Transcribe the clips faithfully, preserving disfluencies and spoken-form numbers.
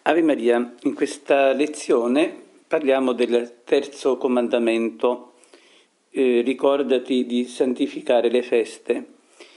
Ave Maria, in questa lezione parliamo del terzo comandamento, eh, ricordati di santificare le feste.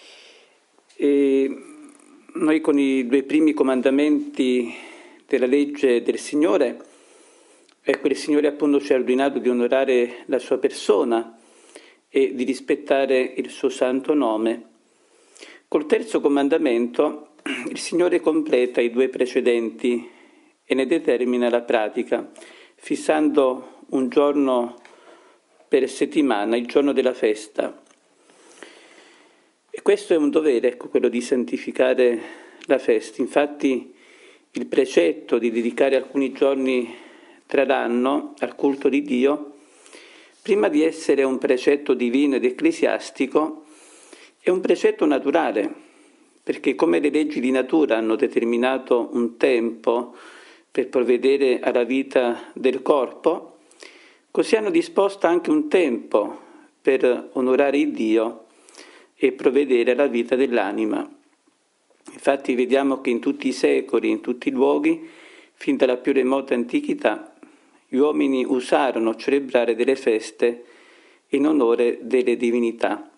E noi con i due primi comandamenti della legge del Signore, ecco, il Signore appunto ci ha ordinato di onorare la sua persona e di rispettare il suo santo nome. Col terzo comandamento il Signore completa i due precedenti e ne determina la pratica, fissando un giorno per settimana, il giorno della festa. E questo è un dovere, ecco, quello di santificare la festa. Infatti il precetto di dedicare alcuni giorni tra l'anno al culto di Dio, prima di essere un precetto divino ed ecclesiastico, è un precetto naturale, perché come le leggi di natura hanno determinato un tempo per provvedere alla vita del corpo, così hanno disposto anche un tempo per onorare il Dio e provvedere alla vita dell'anima. Infatti vediamo che in tutti i secoli, in tutti i luoghi, fin dalla più remota antichità, gli uomini usarono celebrare delle feste in onore delle divinità.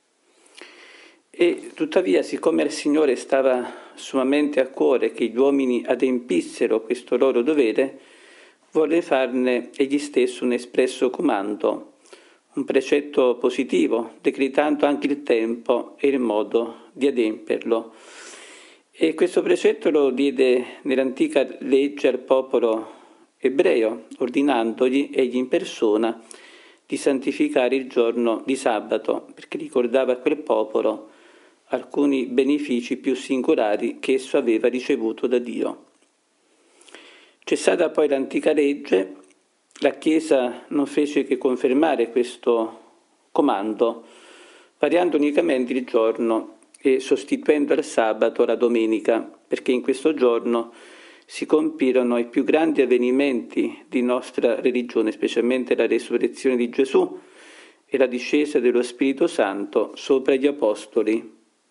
E tuttavia, siccome al Signore stava sommamente a cuore che gli uomini adempissero questo loro dovere, volle farne egli stesso un espresso comando, un precetto positivo, decretando anche il tempo e il modo di adempierlo. E questo precetto lo diede nell'antica legge al popolo ebreo, ordinandogli egli in persona di santificare il giorno di sabato, perché ricordava a quel popolo alcuni benefici più singolari che esso aveva ricevuto da Dio. Cessata poi l'antica legge, la Chiesa non fece che confermare questo comando, variando unicamente il giorno e sostituendo al sabato la domenica, perché in questo giorno si compirono i più grandi avvenimenti di nostra religione, specialmente la resurrezione di Gesù e la discesa dello Spirito Santo sopra gli Apostoli.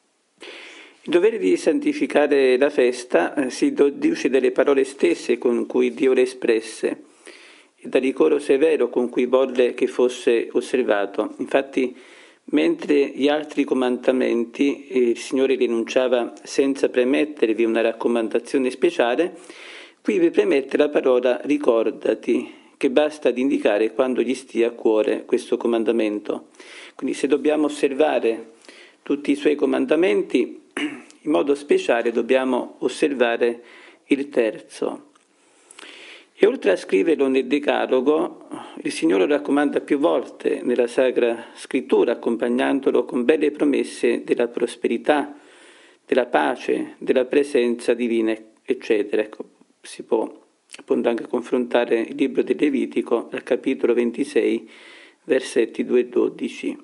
Il dovere di santificare la festa eh, si deduce dalle parole stesse con cui Dio le espresse e dal rigore severo con cui volle che fosse osservato. Infatti, mentre gli altri comandamenti eh, il Signore li enunciava senza premettervi una raccomandazione speciale, qui vi premette la parola ricordati, che basta ad indicare quando gli stia a cuore questo comandamento. Quindi se dobbiamo osservare tutti i suoi comandamenti, in modo speciale dobbiamo osservare il terzo. E oltre a scriverlo nel Decalogo, il Signore lo raccomanda più volte nella Sacra Scrittura, accompagnandolo con belle promesse della prosperità, della pace, della presenza divina, eccetera. Ecco, si può appunto anche confrontare il libro del Levitico al capitolo ventisei, versetti due e dodici.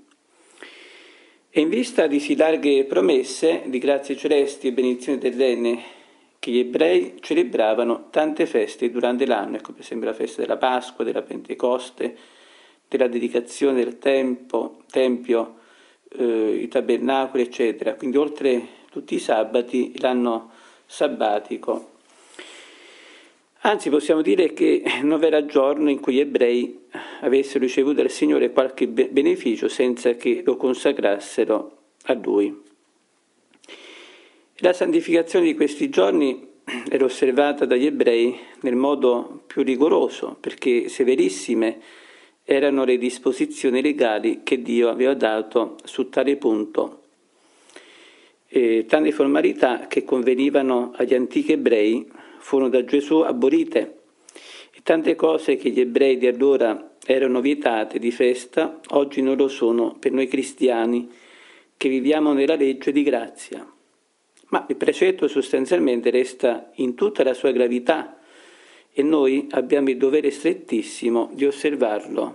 E in vista di sì larghe promesse di grazie celesti e benedizioni terrene che gli ebrei celebravano tante feste durante l'anno, ecco per esempio la festa della Pasqua, della Pentecoste, della dedicazione del tempo, Tempio, eh, i tabernacoli, eccetera. Quindi oltre tutti i sabati, l'anno sabbatico. Anzi, possiamo dire che non v'era giorno in cui gli ebrei avessero ricevuto dal Signore qualche beneficio senza che lo consacrassero a Lui. La santificazione di questi giorni era osservata dagli ebrei nel modo più rigoroso, perché severissime erano le disposizioni legali che Dio aveva dato su tale punto. E tante formalità che convenivano agli antichi ebrei furono da Gesù abolite e tante cose che gli ebrei di allora erano vietate di festa, oggi non lo sono per noi cristiani che viviamo nella legge di grazia. Ma il precetto sostanzialmente resta in tutta la sua gravità e noi abbiamo il dovere strettissimo di osservarlo.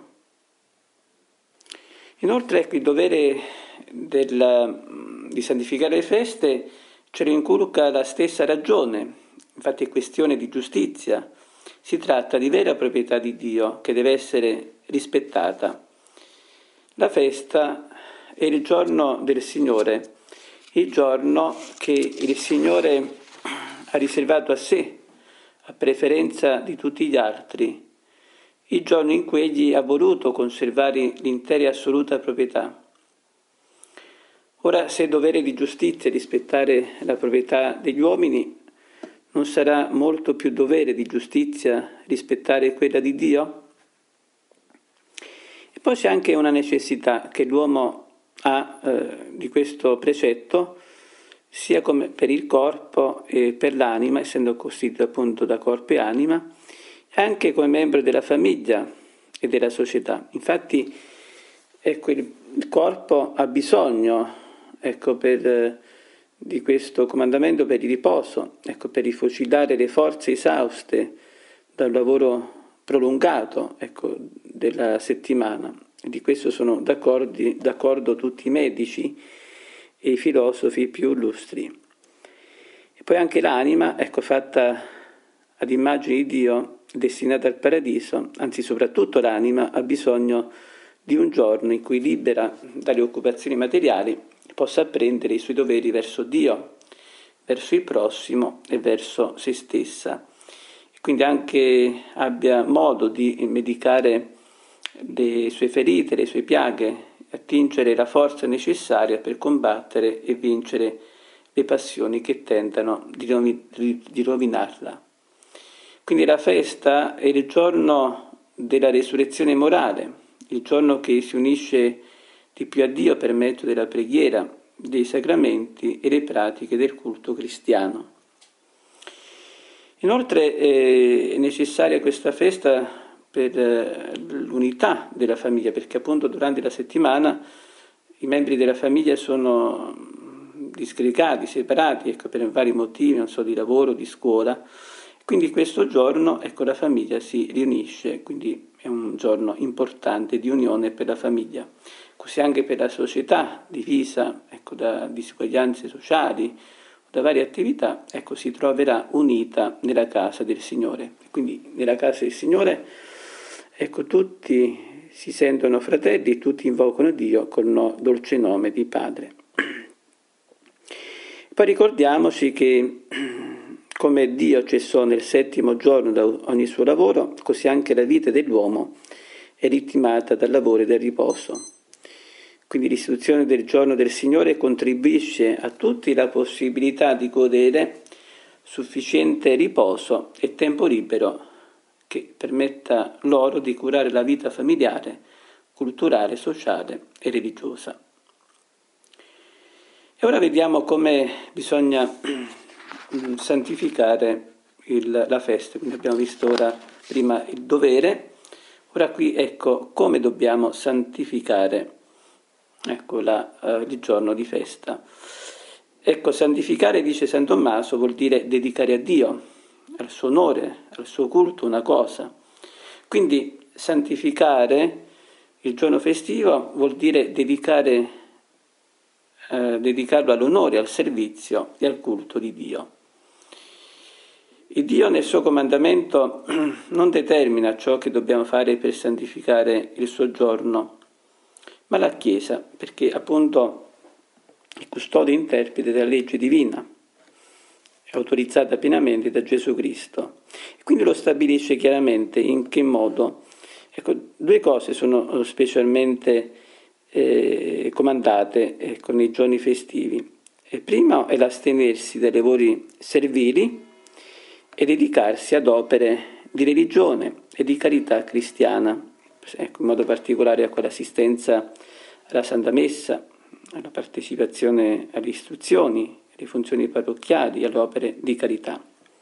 Inoltre, ecco, il dovere del, di santificare le feste ce lo inculca la stessa ragione. Infatti è questione di giustizia, si tratta di vera proprietà di Dio che deve essere rispettata. La festa è il giorno del Signore, il giorno che il Signore ha riservato a sé, a preferenza di tutti gli altri, il giorno in cui egli ha voluto conservare l'intera e assoluta proprietà. Ora, se è dovere di giustizia rispettare la proprietà degli uomini, non sarà molto più dovere di giustizia rispettare quella di Dio? E poi c'è anche una necessità che l'uomo ha eh, di questo precetto, sia come per il corpo e per l'anima, essendo costituito appunto da corpo e anima, e anche come membro della famiglia e della società. Infatti, ecco, il, il corpo ha bisogno, ecco, per, di questo comandamento per il riposo, ecco, per rifocillare le forze esauste dal lavoro prolungato, ecco, della settimana. E di questo sono d'accordo, d'accordo tutti i medici e i filosofi più illustri. E poi anche l'anima, ecco, fatta ad immagine di Dio, destinata al paradiso, anzi soprattutto l'anima, ha bisogno di un giorno in cui, libera dalle occupazioni materiali, possa apprendere i suoi doveri verso Dio, verso il prossimo e verso se stessa. E quindi anche abbia modo di medicare le sue ferite, le sue piaghe, attingere la forza necessaria per combattere e vincere le passioni che tentano di, rovi- di rovinarla. Quindi la festa è il giorno della resurrezione morale, il giorno che si unisce di più a Dio per mezzo della preghiera, dei sacramenti e le pratiche del culto cristiano. Inoltre è necessaria questa festa per l'unità della famiglia, perché appunto durante la settimana i membri della famiglia sono disgregati, separati, ecco, per vari motivi, non so, di lavoro, di scuola. Quindi questo giorno, ecco, la famiglia si riunisce, quindi è un giorno importante di unione per la famiglia. Così anche per la società, divisa, ecco, da disuguaglianze sociali, da varie attività, ecco, si troverà unita nella casa del Signore. Quindi nella casa del Signore, ecco, tutti si sentono fratelli, tutti invocano Dio col no, dolce nome di Padre. Poi ricordiamoci che come Dio cessò nel settimo giorno da ogni suo lavoro, così anche la vita dell'uomo è ritmata dal lavoro e dal riposo. Quindi l'istituzione del giorno del Signore contribuisce a tutti la possibilità di godere sufficiente riposo e tempo libero che permetta loro di curare la vita familiare, culturale, sociale e religiosa. E ora vediamo come bisogna santificare il, la festa. Quindi abbiamo visto ora prima il dovere, ora qui ecco come dobbiamo santificare ecco la, uh, il giorno di festa. Ecco, santificare, dice San Tommaso, vuol dire dedicare a Dio, al suo onore, al suo culto una cosa. Quindi santificare il giorno festivo vuol dire dedicare, eh, dedicarlo all'onore, al servizio e al culto di Dio. Il Dio nel suo comandamento non determina ciò che dobbiamo fare per santificare il suo giorno, ma la Chiesa, perché appunto è custode e interprete della legge divina, è autorizzata pienamente da Gesù Cristo. E quindi lo stabilisce chiaramente in che modo. Ecco, due cose sono specialmente eh, comandate ecco, nei giorni festivi. Il primo è l'astenersi dai lavori servili e dedicarsi ad opere di religione e di carità cristiana, ecco, in modo particolare a quell'assistenza alla Santa Messa, alla partecipazione alle istruzioni, alle funzioni parrocchiali, alle opere di carità.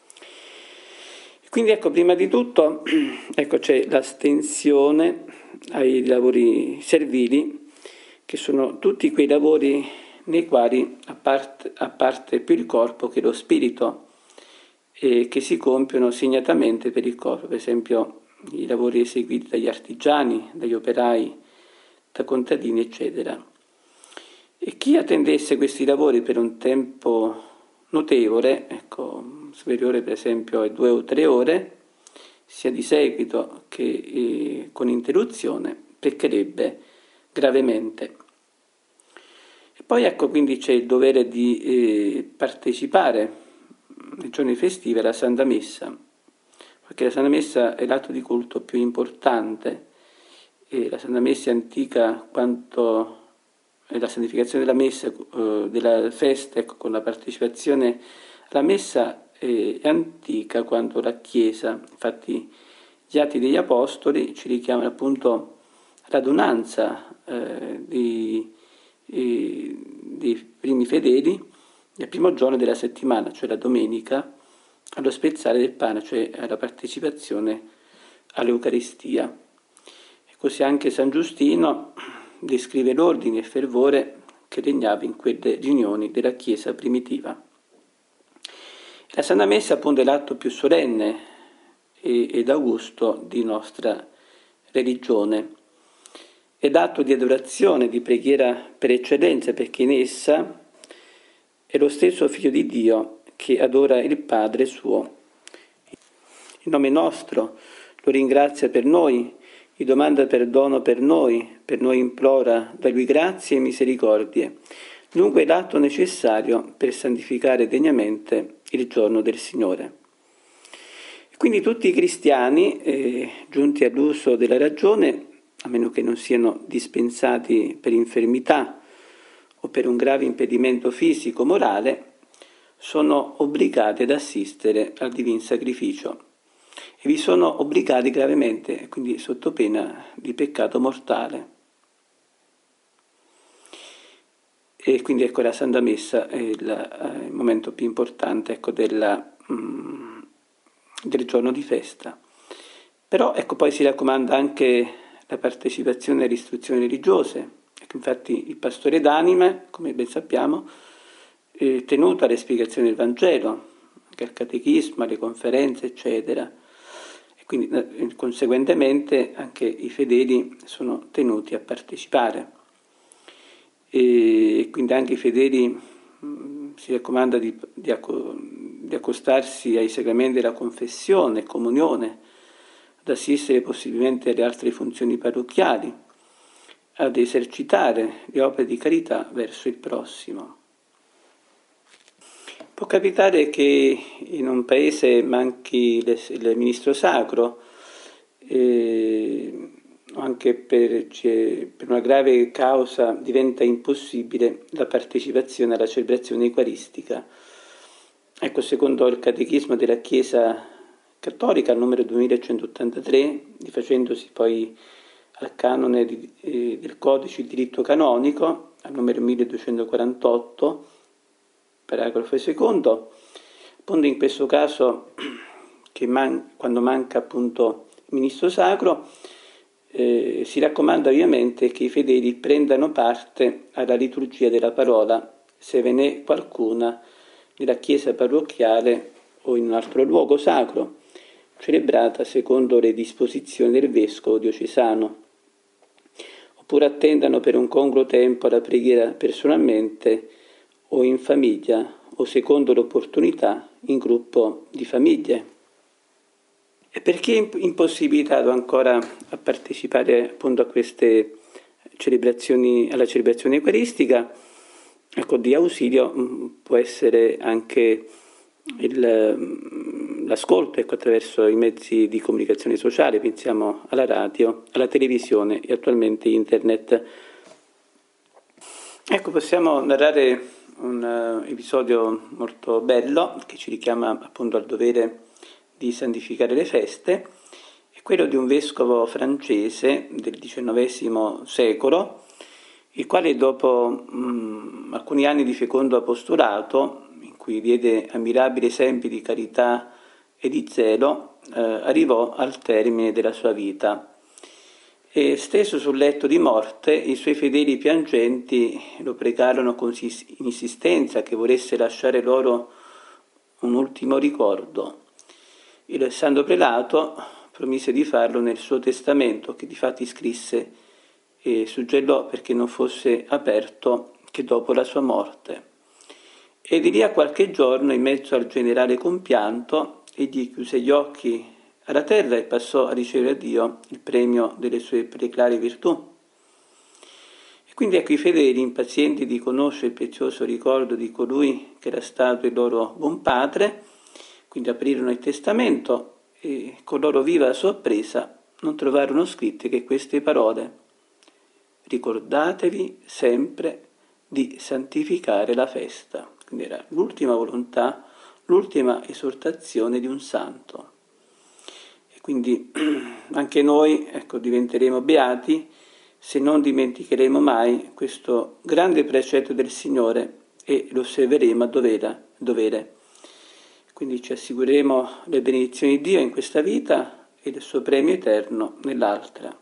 Quindi ecco, prima di tutto ecco, c'è l'astensione ai lavori servili, che sono tutti quei lavori nei quali, a parte, a parte più il corpo che lo spirito, e che si compiono segnatamente per il corpo, per esempio i lavori eseguiti dagli artigiani, dagli operai, da contadini, eccetera. E chi attendesse questi lavori per un tempo notevole, ecco, superiore per esempio a due o tre ore, sia di seguito che eh, con interruzione, peccherebbe gravemente. E poi ecco, quindi c'è il dovere di eh, partecipare nei giorni festivi alla Santa Messa, perché la Santa Messa è l'atto di culto più importante, e la Santa Messa è antica quanto la santificazione della Messa, eh, della festa, ecco, con la partecipazione alla Messa è, è antica quanto la Chiesa. Infatti gli Atti degli Apostoli ci richiamano appunto l'adunanza eh, di, eh, dei primi fedeli nel primo giorno della settimana, cioè la domenica, allo spezzare del pane, cioè alla partecipazione all'Eucaristia. E così anche San Giustino descrive l'ordine e il fervore che regnava in quelle riunioni della Chiesa primitiva. La Santa Messa appunto è l'atto più solenne ed augusto di nostra religione. È l'atto di adorazione, di preghiera per eccellenza, perché in essa è lo stesso Figlio di Dio che adora il Padre suo. In nome nostro lo ringrazia per noi, gli domanda perdono per noi, per noi implora da Lui grazie e misericordie. Dunque è l'atto necessario per santificare degnamente il giorno del Signore. Quindi tutti i cristiani, eh, giunti all'uso della ragione, a meno che non siano dispensati per infermità o per un grave impedimento fisico o morale, sono obbligati ad assistere al divin sacrificio e vi sono obbligati gravemente, quindi sotto pena di peccato mortale. E quindi ecco, la Santa Messa è il, il momento più importante, ecco, della, mm, del giorno di festa. Però ecco, poi si raccomanda anche la partecipazione alle istruzioni religiose. Ecco, infatti il pastore d'anime, come ben sappiamo, è tenuto alle spiegazioni del Vangelo, anche al catechismo, alle conferenze, eccetera. E quindi conseguentemente anche i fedeli sono tenuti a partecipare. E quindi anche i fedeli mh, si raccomanda di, di, acco, di accostarsi ai sacramenti della confessione, comunione, ad assistere possibilmente alle altre funzioni parrocchiali, ad esercitare le opere di carità verso il prossimo. Può capitare che in un paese manchi il ministro sacro, eh, anche per, cioè, per una grave causa diventa impossibile la partecipazione alla celebrazione eucaristica. Ecco, secondo il Catechismo della Chiesa Cattolica, al numero duemilacentottantatré, rifacendosi poi al canone di, eh, del Codice di diritto canonico, al numero milleduecentoquarantotto, paragrafo secondo, appunto in questo caso, che man- quando manca appunto il ministro sacro, Eh, si raccomanda ovviamente che i fedeli prendano parte alla liturgia della parola, se ve n'è qualcuna nella chiesa parrocchiale o in un altro luogo sacro, celebrata secondo le disposizioni del vescovo diocesano, oppure attendano per un congruo tempo alla preghiera personalmente o in famiglia o secondo l'opportunità in gruppo di famiglie. E per chi è impossibilitato ancora a partecipare appunto a queste celebrazioni, alla celebrazione eucaristica, ecco, di ausilio mh, può essere anche il, mh, l'ascolto, ecco, attraverso i mezzi di comunicazione sociale, pensiamo alla radio, alla televisione e attualmente internet. Ecco, possiamo narrare un uh, episodio molto bello che ci richiama appunto al dovere di santificare le feste, è quello di un vescovo francese del diciannovesimo secolo, il quale dopo mh, alcuni anni di fecondo apostolato, in cui diede ammirabili esempi di carità e di zelo, eh, arrivò al termine della sua vita. E steso sul letto di morte, i suoi fedeli piangenti lo pregarono con insistenza che volesse lasciare loro un ultimo ricordo. Il santo prelato promise di farlo nel suo testamento, che difatti scrisse e suggellò perché non fosse aperto che dopo la sua morte. E di lì a qualche giorno, in mezzo al generale compianto, egli chiuse gli occhi alla terra e passò a ricevere da Dio il premio delle sue preclari virtù. E quindi ecco, i fedeli, impazienti di conoscere il prezioso ricordo di colui che era stato il loro buon padre, quindi aprirono il testamento e con loro viva sorpresa non trovarono scritte che queste parole: ricordatevi sempre di santificare la festa. Quindi era l'ultima volontà, l'ultima esortazione di un santo. E quindi anche noi, ecco, diventeremo beati se non dimenticheremo mai questo grande precetto del Signore e lo osserveremo a dovere. dovere. Quindi ci assicureremo le benedizioni di Dio in questa vita e il suo premio eterno nell'altra.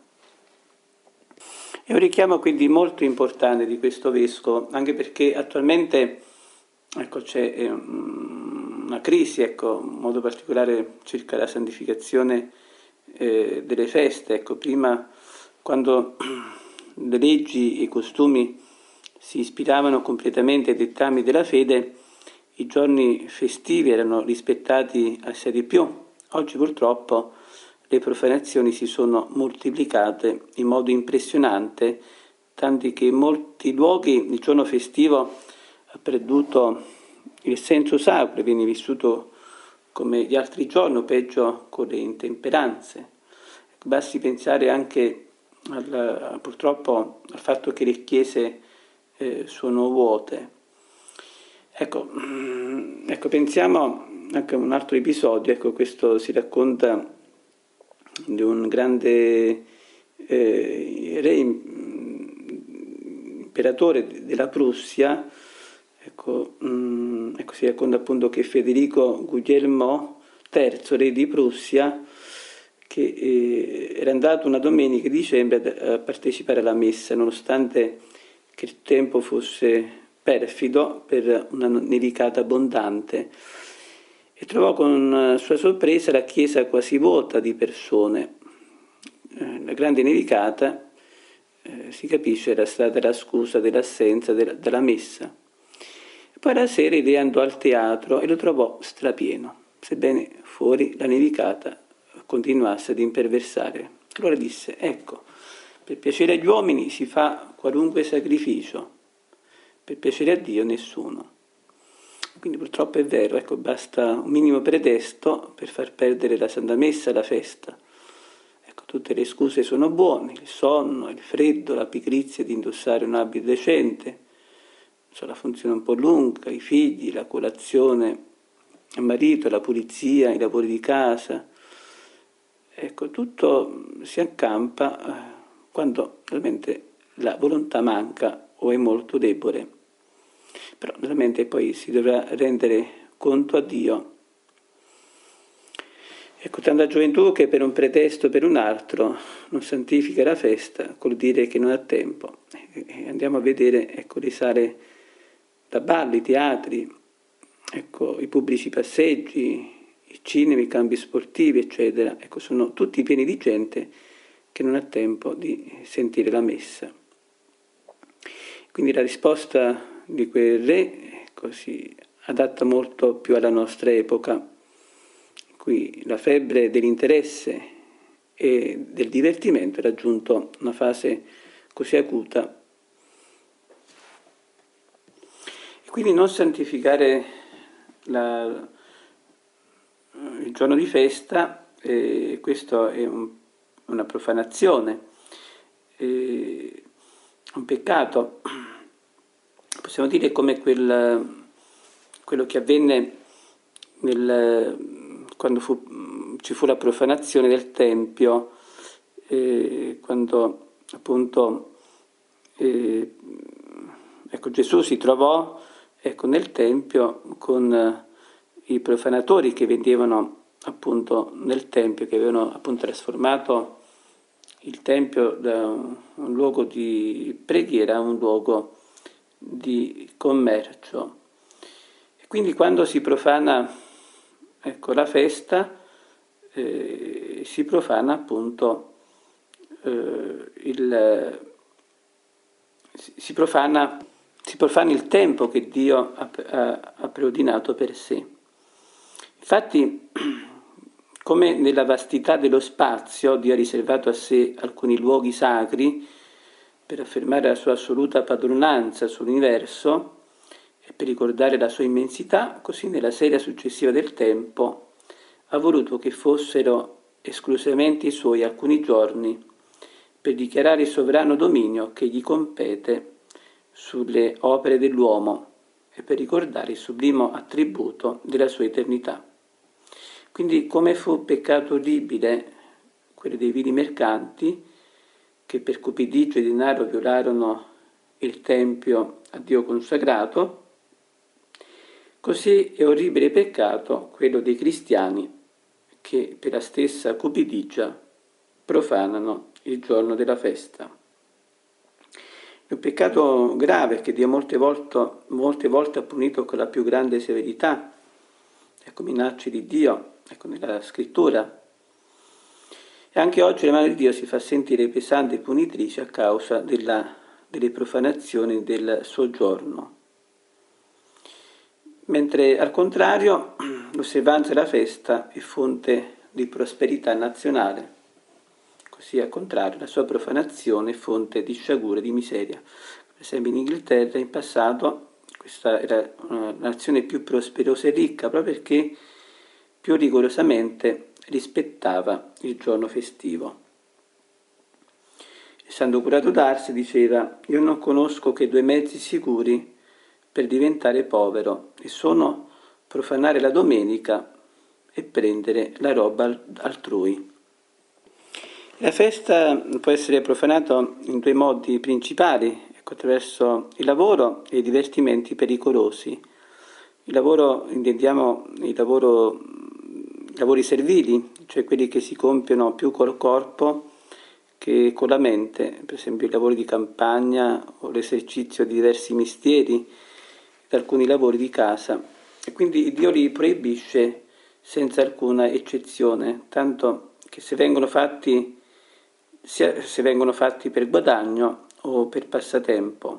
È un richiamo quindi molto importante di questo vescovo, anche perché attualmente ecco, c'è una crisi, ecco, in modo particolare circa la santificazione eh, delle feste. Ecco, prima, quando le leggi e i costumi si ispiravano completamente ai dettami della fede, i giorni festivi erano rispettati assai di più. Oggi purtroppo le profanazioni si sono moltiplicate in modo impressionante, tanti che in molti luoghi il giorno festivo ha perduto il senso sacro, viene vissuto come gli altri giorni, o peggio con le intemperanze. Basti pensare anche al, purtroppo al fatto che le chiese eh, sono vuote. Ecco, ecco, pensiamo anche a un altro episodio, ecco, questo si racconta di un grande eh, re, imperatore della Prussia, ecco, mh, ecco, si racconta appunto che Federico Guglielmo terzo, re di Prussia, che eh, era andato una domenica di dicembre a, a partecipare alla messa, nonostante che il tempo fosse perfido per una nevicata abbondante, e trovò con sua sorpresa la chiesa quasi vuota di persone. La grande nevicata, eh, si capisce, era stata la scusa dell'assenza della, della messa. E poi la sera il re andò al teatro e lo trovò strapieno, sebbene fuori la nevicata continuasse ad imperversare. Allora disse: ecco, per piacere agli uomini si fa qualunque sacrificio, per piacere a Dio nessuno. Quindi purtroppo è vero, ecco, basta un minimo pretesto per far perdere la Santa Messa, la festa. Ecco, tutte le scuse sono buone: il sonno, il freddo, la pigrizia di indossare un abito decente, so, la funzione un po' lunga, i figli, la colazione, il marito, la pulizia, i lavori di casa. Ecco, tutto si accampa quando realmente la volontà manca o è molto debole. Però naturalmente poi si dovrà rendere conto a Dio. Ecco, tanta gioventù che per un pretesto o per un altro non santifica la festa, col dire che non ha tempo. E andiamo a vedere, ecco, le sale da balli, i teatri, ecco, i pubblici passeggi, i cinema, i campi sportivi, eccetera. Ecco, sono tutti pieni di gente che non ha tempo di sentire la messa. Quindi la risposta di quel re, ecco, si adatta molto più alla nostra epoca. Qui la febbre dell'interesse e del divertimento ha raggiunto una fase così acuta. E quindi non santificare la, il giorno di festa, eh, questo è un, una profanazione, eh, un peccato. Possiamo dire come quel, quello che avvenne nel, quando fu, ci fu la profanazione del Tempio, eh, quando appunto eh, ecco, Gesù si trovò, ecco, nel Tempio con eh, i profanatori che vendevano appunto nel Tempio, che avevano appunto trasformato il Tempio da un luogo di preghiera a un luogo di commercio. E quindi quando si profana, ecco, la festa, eh, si profana appunto eh, il si profana, si profana il tempo che Dio ha, ha, ha preordinato per sé. Infatti, come nella vastità dello spazio Dio ha riservato a sé alcuni luoghi sacri per affermare la sua assoluta padronanza sull'universo e per ricordare la sua immensità, così nella serie successiva del tempo ha voluto che fossero esclusivamente i suoi alcuni giorni per dichiarare il sovrano dominio che gli compete sulle opere dell'uomo e per ricordare il sublime attributo della sua eternità. Quindi come fu peccato orribile quello dei vili mercanti che per cupidiggio e denaro violarono il tempio a Dio consacrato, così è orribile peccato quello dei cristiani che per la stessa cupidigia profanano il giorno della festa. È un peccato grave che Dio molte volte, molte volte ha punito con la più grande severità, ecco, minacce di Dio, ecco, nella scrittura. E anche oggi la mano di Dio si fa sentire pesante e punitrice a causa della, delle profanazioni del soggiorno. Mentre al contrario l'osservanza della festa è fonte di prosperità nazionale, così al contrario la sua profanazione è fonte di sciagura e di miseria. Per esempio in Inghilterra in passato questa era una nazione più prosperosa e ricca proprio perché più rigorosamente rispettava il giorno festivo. E San Curato d'Ars diceva: io non conosco che due mezzi sicuri per diventare povero, e sono profanare la domenica e prendere la roba altrui. La festa può essere profanata in due modi principali, ecco, attraverso il lavoro e i divertimenti pericolosi. Il lavoro, intendiamo il lavoro, i lavori servili, cioè quelli che si compiono più col corpo che con la mente, per esempio i lavori di campagna o l'esercizio di diversi mestieri, alcuni lavori di casa, e quindi Dio li proibisce senza alcuna eccezione, tanto che se vengono fatti, sia se vengono fatti per guadagno o per passatempo.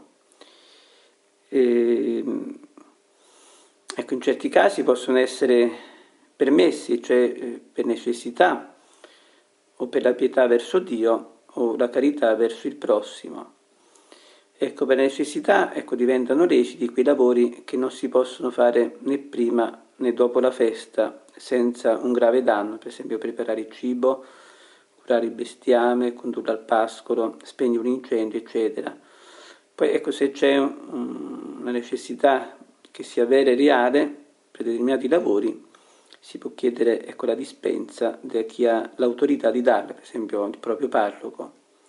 E, ecco, in certi casi possono essere permessi, cioè per necessità o per la pietà verso Dio o la carità verso il prossimo. Ecco, per necessità ecco, diventano leciti quei lavori che non si possono fare né prima né dopo la festa senza un grave danno, per esempio preparare il cibo, curare il bestiame, condurlo al pascolo, spegnere un incendio, eccetera. Poi ecco, se c'è un, una necessità che sia vera e reale per determinati lavori, si può chiedere ecco, la dispensa da chi ha l'autorità di darla, per esempio il proprio parroco.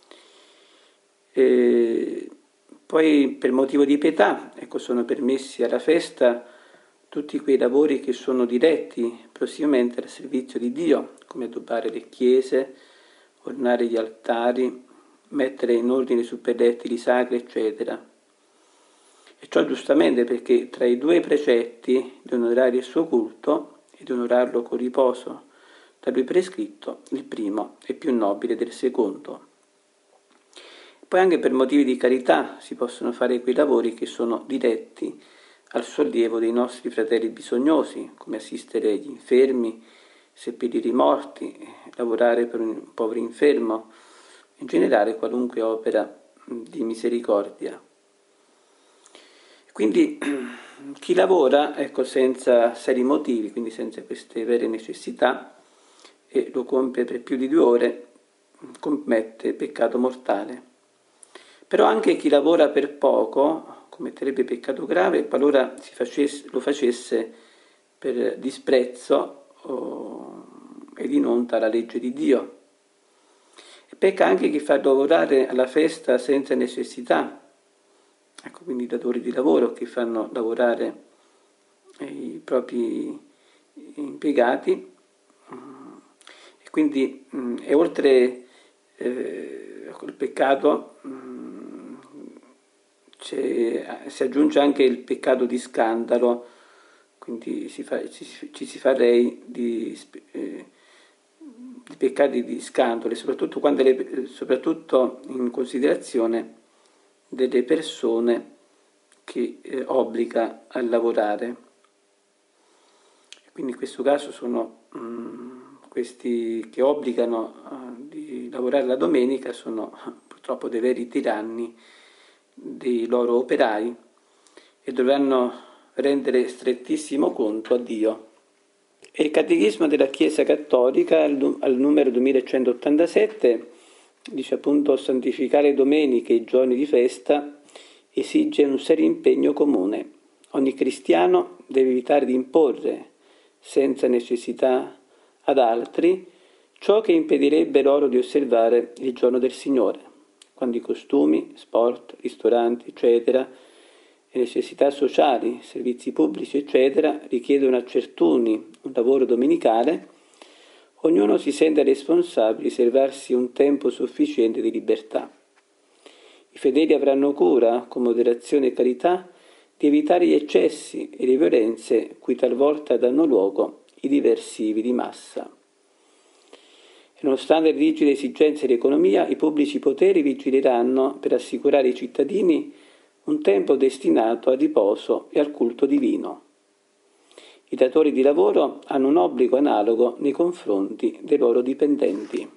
E poi per motivo di pietà ecco, sono permessi alla festa tutti quei lavori che sono diretti prossimamente al servizio di Dio, come addobbare le chiese, ornare gli altari, mettere in ordine i suppellettili sacri, eccetera. E ciò giustamente perché tra i due precetti di onorare il suo culto e di onorarlo con riposo da lui prescritto, il primo è più nobile del secondo. Poi anche per motivi di carità si possono fare quei lavori che sono diretti al sollievo dei nostri fratelli bisognosi, come assistere gli infermi, seppellire i morti, lavorare per un povero infermo, in generale qualunque opera di misericordia. Quindi chi lavora ecco, senza seri motivi, quindi senza queste vere necessità, e lo compie per più di due ore, commette peccato mortale. Però anche chi lavora per poco commetterebbe peccato grave qualora si facesse, lo facesse per disprezzo o, ed in onta alla legge di Dio. E pecca anche chi fa lavorare alla festa senza necessità. Ecco, quindi i datori di lavoro che fanno lavorare i propri impiegati. E quindi e oltre eh, al peccato c'è, si aggiunge anche il peccato di scandalo, quindi si fa, ci, ci si fa rei di, eh, di peccati di scandalo, soprattutto, quando le, soprattutto in considerazione delle persone che eh, obbliga a lavorare. Quindi in questo caso sono mh, questi che obbligano uh, di lavorare la domenica sono purtroppo dei veri tiranni dei loro operai e dovranno rendere strettissimo conto a Dio. E il Catechismo della Chiesa Cattolica, al, al numero duemilacentottantasette, dice appunto: santificare domeniche e i giorni di festa esige un serio impegno comune. Ogni cristiano deve evitare di imporre, senza necessità ad altri, ciò che impedirebbe loro di osservare il giorno del Signore, quando i costumi, sport, ristoranti, eccetera, le necessità sociali, servizi pubblici, eccetera, richiedono a certuni un lavoro domenicale, ognuno si sente responsabile di riservarsi un tempo sufficiente di libertà. I fedeli avranno cura, con moderazione e carità, di evitare gli eccessi e le violenze cui talvolta danno luogo i diversivi di massa. E nonostante le rigide esigenze dell'economia, i pubblici poteri vigileranno per assicurare ai cittadini un tempo destinato al riposo e al culto divino. I datori di lavoro hanno un obbligo analogo nei confronti dei loro dipendenti.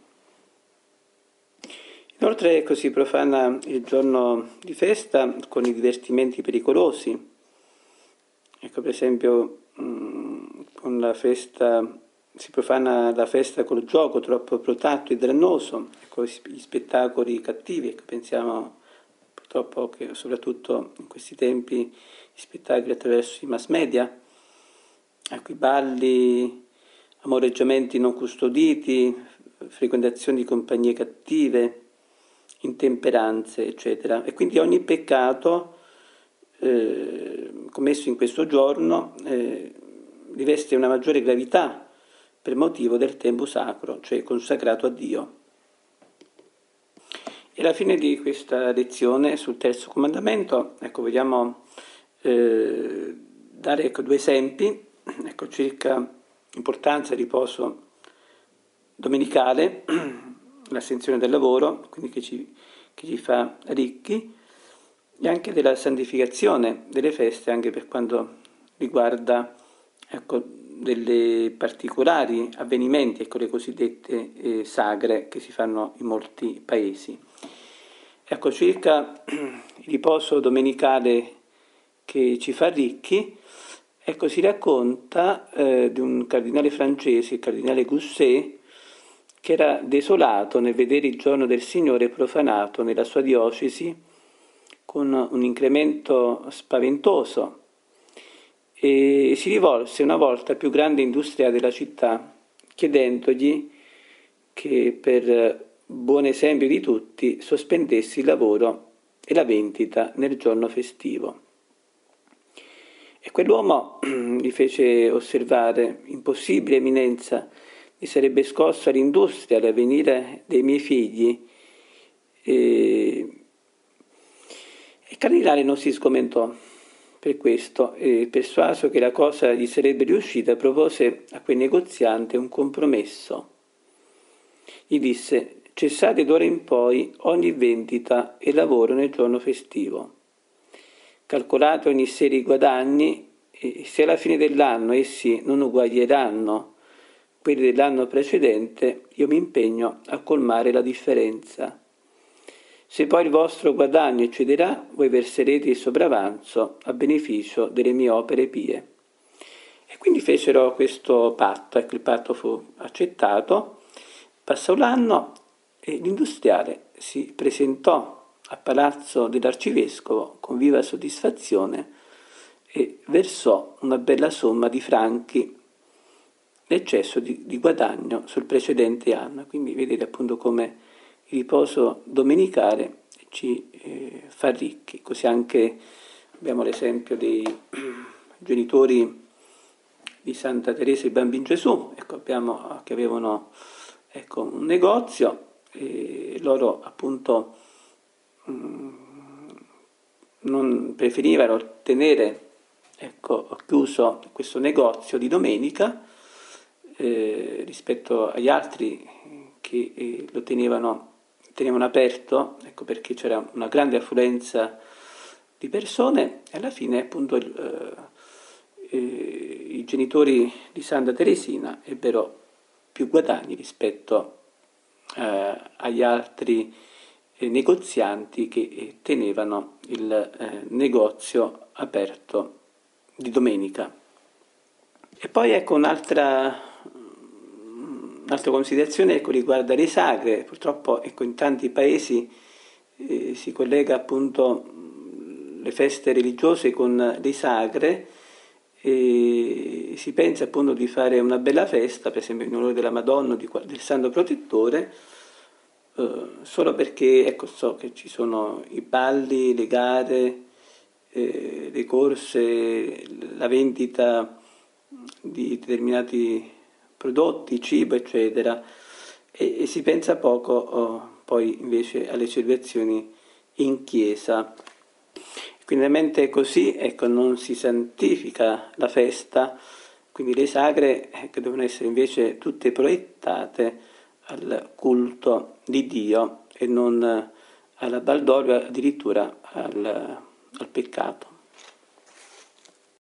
Inoltre, ecco, si profana il giorno di festa con i divertimenti pericolosi. Ecco, per esempio, mh, con la festa, si profana la festa col gioco troppo protratto e dannoso, ecco, gli spettacoli cattivi, ecco, pensiamo purtroppo che soprattutto in questi tempi gli spettacoli attraverso i mass media, ecco, i balli, amoreggiamenti non custoditi, frequentazioni di compagnie cattive, intemperanze, eccetera. E quindi ogni peccato eh, commesso in questo giorno eh, riveste una maggiore gravità per motivo del tempo sacro, cioè consacrato a Dio. E alla fine di questa lezione sul terzo comandamento, ecco, vogliamo eh, dare ecco, due esempi ecco, circa l'importanza del riposo domenicale, l'astensione del lavoro, quindi che ci, che ci fa ricchi, e anche della santificazione delle feste, anche per quanto riguarda ecco, delle particolari avvenimenti, ecco, le cosiddette eh, sagre che si fanno in molti paesi. Ecco, circa il riposo domenicale che ci fa ricchi, ecco, si racconta eh, di un cardinale francese, il cardinale Gousset, che era desolato nel vedere il giorno del Signore profanato nella sua diocesi con un incremento spaventoso, e si rivolse una volta al più grande industriale della città chiedendogli che per buon esempio di tutti sospendesse il lavoro e la vendita nel giorno festivo. E quell'uomo gli fece osservare: impossibile, eminenza, mi sarebbe scossa l'industria all'avvenire dei miei figli. E il cardinale non si sgomentò per questo, e persuaso che la cosa gli sarebbe riuscita, propose a quel negoziante un compromesso. Gli disse: cessate d'ora in poi ogni vendita e lavoro nel giorno festivo. Calcolate ogni sera i guadagni, e se alla fine dell'anno essi non uguaglieranno quelli dell'anno precedente, io mi impegno a colmare la differenza. Se poi il vostro guadagno eccederà, voi verserete il sopravanzo a beneficio delle mie opere pie. E quindi fecero questo patto, ecco, il patto fu accettato, passò l'anno e l'industriale si presentò a palazzo dell'arcivescovo con viva soddisfazione e versò una bella somma di franchi l'eccesso di, di guadagno sul precedente anno. Quindi vedete appunto come il riposo domenicale ci eh, fa ricchi. Così anche abbiamo l'esempio dei genitori di Santa Teresa e Bambino Gesù, ecco, abbiamo, che avevano ecco, un negozio e loro appunto mh, non preferivano tenere ecco, chiuso questo negozio di domenica eh, rispetto agli altri che eh, lo tenevano, tenevano aperto, ecco, perché c'era una grande affluenza di persone, e alla fine appunto il, eh, eh, i genitori di Santa Teresina ebbero più guadagni rispetto eh, agli altri eh, negozianti che eh, tenevano il eh, negozio aperto di domenica. E poi ecco un'altra, un'altra considerazione ecco, riguarda le sagre. Purtroppo ecco, in tanti paesi eh, si collega appunto le feste religiose con le sagre e si pensa appunto di fare una bella festa, per esempio in onore della Madonna o di, del Santo Protettore, eh, solo perché ecco, so che ci sono i balli, le gare, eh, le corse, la vendita di determinati prodotti, cibo, eccetera, e, e si pensa poco oh, poi invece alle celebrazioni in chiesa. Quindi la mente così ecco, non si santifica la festa, quindi le sagre ecco, devono essere invece tutte proiettate al culto di Dio e non alla baldoria, addirittura al, al peccato.